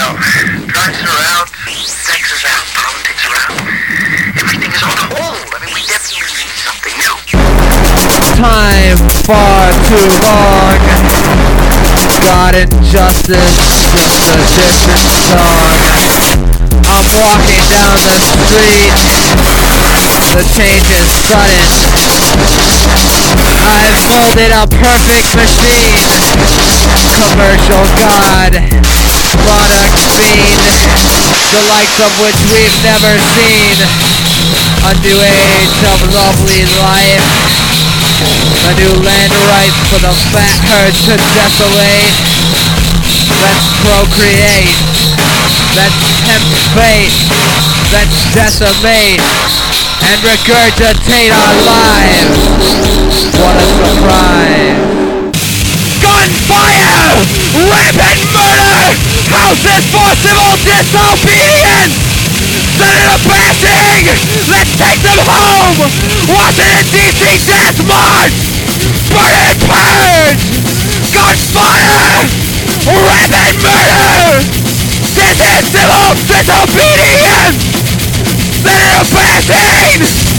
know. Drugs are out, sex is out, politics are out. Everything is on hold. I mean, we definitely need something new. Time far too long. God and justice, just a distant song. I'm walking down the street. The change is sudden. I've molded a perfect machine. Commercial god, product fiend, the likes of which we've never seen. A new age of lovely life. A new land ripe for the fat herd to desolate. Let's procreate. Let's tempt fate. Let's decimate and regurgitate our lives. What a surprise. Gunfire! Rampant murder! Houses for civil disobedience! Senator bashing! Let's take them home! Washington DC death march! Burn and purge! Gunfire! Rampant murder! This is civil disobedience! Senator bashing!